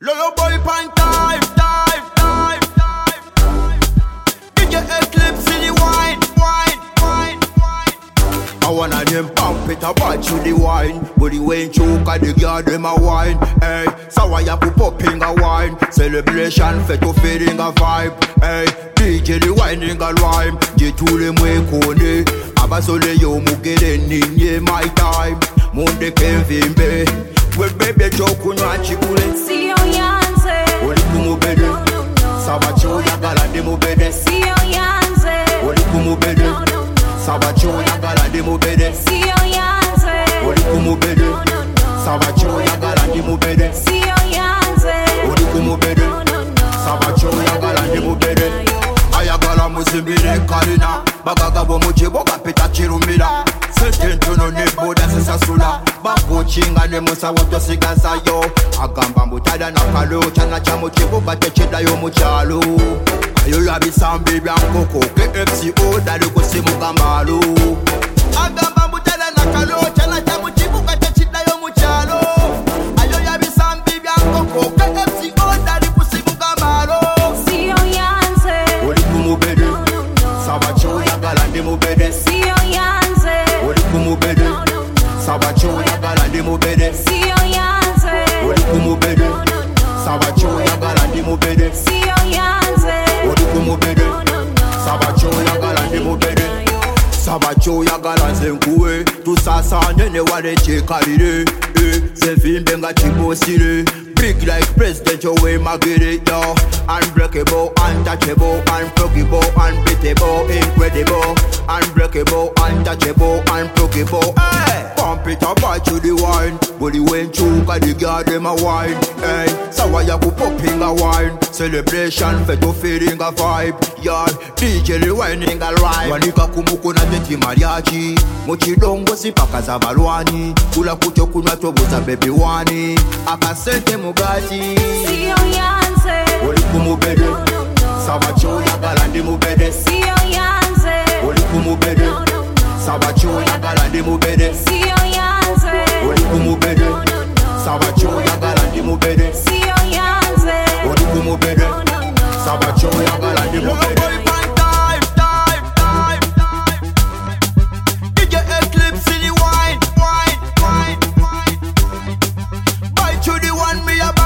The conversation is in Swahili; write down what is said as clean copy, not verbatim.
Lolo boy pan time. DJ Eclipse in the wine. I wanna them pump it up, watch you the wine. But the way choke and the girl them a wine. Hey, so why you put popping a wine? Celebration, fet to feeling a vibe. Hey, DJ the whining a rhyme. Jitu le mwe kone. Abasole yo mugere ninye my time. Monde kevimbe. We baby joke unwa chikule. See you yanze. Oli kumubede. Sabacho yagala de mubede. See you yanze. Oli kumubede. Sabacho yagala de mubede. See you yanze. Oli kumubede. Sabacho yagala de mubede. See you yanze. Oli kumubede. Sabacho yagala de mubede. Ayagala muzimbire kalina. Bagaga bo muchibo kapita chirumira. Setento no nebo da sasula. Bako chinga ne musa wato sigasa yo. Agamba mutada na kalo chana cha muchibo batecheda yo muchalo. Ayo labi sambi byankoko KFCO dali kusimugambalo. Agamba mutada na kalo chana cha muchibo batecheda yo muchalo. Ayo labi sambi byankoko KFCO dali kusimugambalo. See you yanze. Oli kumubede. Sabacho yagala ndi mubede. See you yanze. Oli kumubede. Sabacho yagala ndi mubede. See you yanze. Oli kumubede. Sabacho yagala ndi mubede. See you yanze. Oli kumubede. Sabacho yagala ndi mubede. Sabacho yagala nzenkuwe. Tusasanye ne wale chekalire. Zevimbe nga chibosire. Big like President Joey Magiri, yo. Unbreakable, untouchable, unforgivable, unbeatable, incredible. Unbreakable, untouchable, unforgivable. Hey, pump it up, watch you the wine. But you went choke and the girl them a wine. Hey, so why you popping a wine? Celebration, fet to feeling a vibe. Yeah, DJ the whining a rhyme. Wanika kumuko na teti mariachi. Mochidongo si paka za balwani. Kula kucho kunwa tobo za baby wani. Akasente mugati. See you yanze. Oli kumubede. Sabacho yagala ndi mubede. See you yanze. Oli kumubede. Sabacho yagala ndi mubede. See you yanze. Oli kumubede. Sabacho yagala ndi mubede. See you yanze. Oli kumubede. Sabacho yagala ndi mubede. DJ Eclipse in the wine. Bite you the one me a